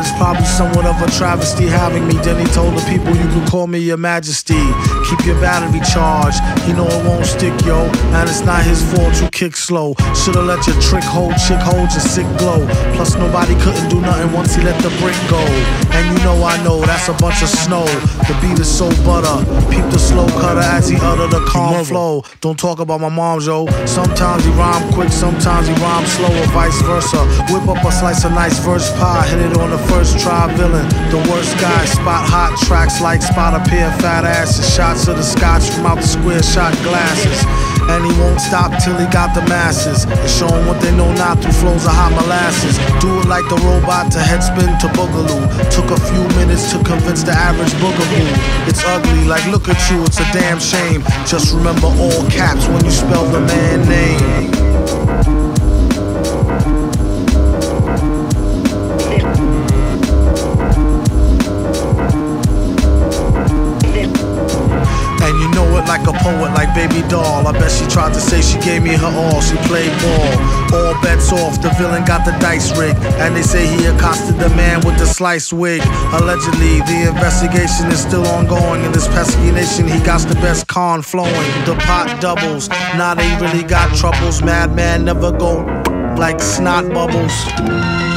It's probably somewhat of a travesty having me. Then he told the people, you can call me your majesty. Keep your battery charged, he know it won't stick, yo. And it's not his fault you kick slow. Should've let your trick hold, chick hold your sick glow. Plus nobody couldn't do nothing once he let the brick go. And you know I know that's a bunch of snow. The beat is so butter, peep the slow cutter as he utter the calm flow. Don't talk about my mom, yo. Sometimes he rhyme quick, sometimes he rhyme slow, or vice versa. Whip up a slice of nice verse pie, hit it on the first try. Villain, the worst guy. Spot hot tracks like spot a pair of fat asses. Shots of the scotch from out the square shot glasses. And he won't stop till he got the masses and show them what they know not through flows of hot molasses. Do it like the robot to headspin to boogaloo. Took a few minutes to convince the average boogaboo. It's ugly, like look at you, it's a damn shame. Just remember all caps when you spell the man name. And you know it like a poet, like Baby Doll. I bet she tried to say she gave me her all. She played ball, all bets off. The villain got the dice rigged, and they say he accosted the man with the sliced wig. Allegedly, the investigation is still ongoing. In this pesky nation, he got the best con flowing. The pot doubles, now they really got troubles. Madman never go like snot bubbles.